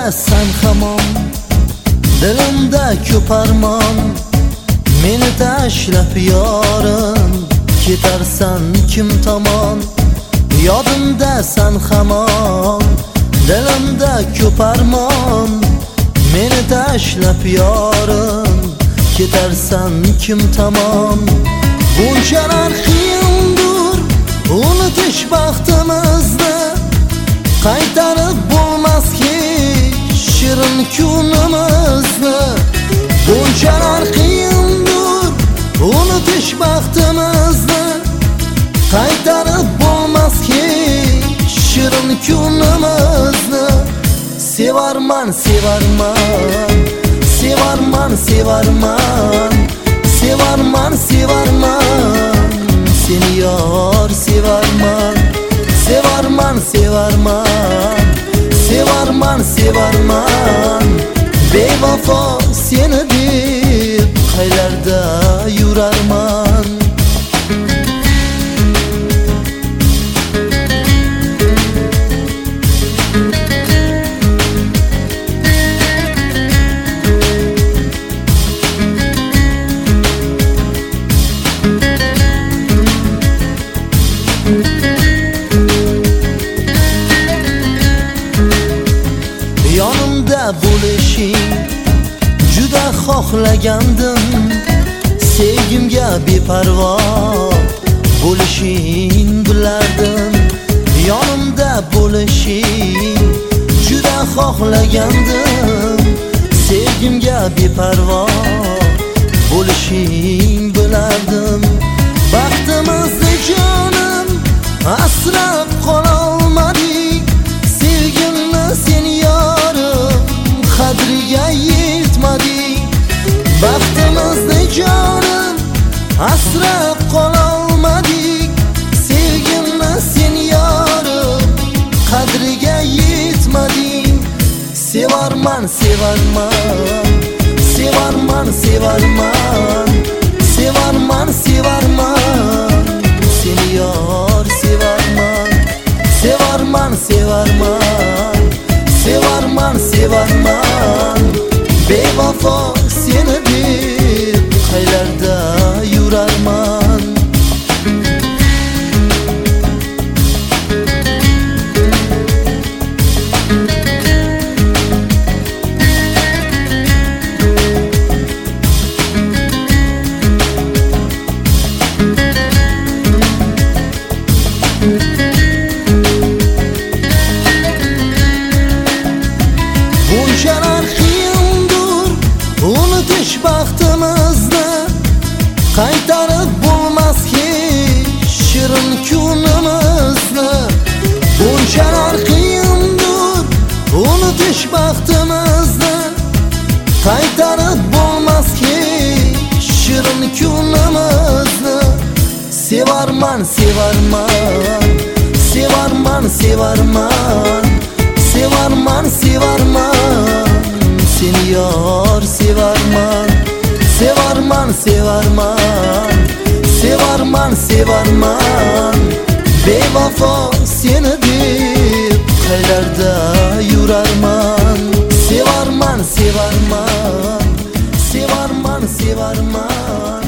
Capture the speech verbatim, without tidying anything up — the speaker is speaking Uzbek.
Yonimda sen hamon, dilimda ko'p armon. Meni tashlab yorim, ketarsan kim tomon. Yodimda sen hamon, dilimda ko'p armon. Meni tashlab yorim, ketarsan kim tomon. Bunchalar qiyindir unutish baxtimizni, qaytarib bo'lmas hech shirin kunimizni. Bunchalar qiyindir unutish baxtimizni, qaytarib bo'lmas hech shirin kunimizni. Sevarman, sevarman, sevarman, sevarman, sevarman, sevarman, seni yor sevarman. Sevarman, sevarman, sevarman, sevarman, bevafo seni deb qaylarda yurarman. Yonimda bo'lishing juda xohlagandim, sevgimga beparvo bo'lishing bilardim. Yonimda bo'lishing juda xohlagandim, sevgimga beparvo bo'lishing bilardim. Baxtimizni jonim asrab qololmadik, sevgimni sen yorim qadriga yetmadik. Baxtimizni jonim asrab qololmadik, sevgimni sen yorim qadriga yetmadik. Sevarman, sevarman, sevarman, sevarman, sevarman, sevarman, seni yor sevarman. Sevarman, sevarman, sevarman, sevarman, bevafo seni deb qaylarda yurarman. Bunchalar qiyindir unutish baxtimizni, qaytarib bo'lmas hech shirin kunimizni. Bunchalar qiyindir unutish baxtimizni, qaytarib bo'lmas hech shirin kunimizni. Sevarman, sevarman, sevarman, sevarman, sevarman, sevarman, seni yor sevarman. Sevarman, sevarman, sevarman, sevarman, bevafo seni deb qaylarda yurarman. Sevarman, sevarman, sevarman, sevarman.